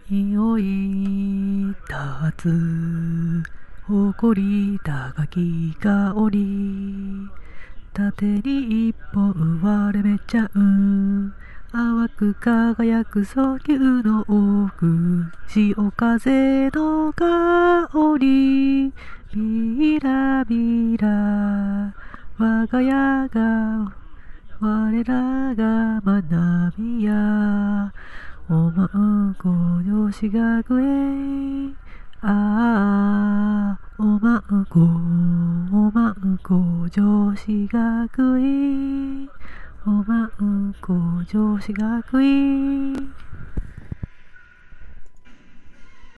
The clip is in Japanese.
匂い立つ誇り高き香り縦に一本割れ目ちゃう淡く輝く訴求の奥潮風の香りビラビラ我が家が我らが学びやおまんこ女子学園おまんこ女子学園おまんこ女子学園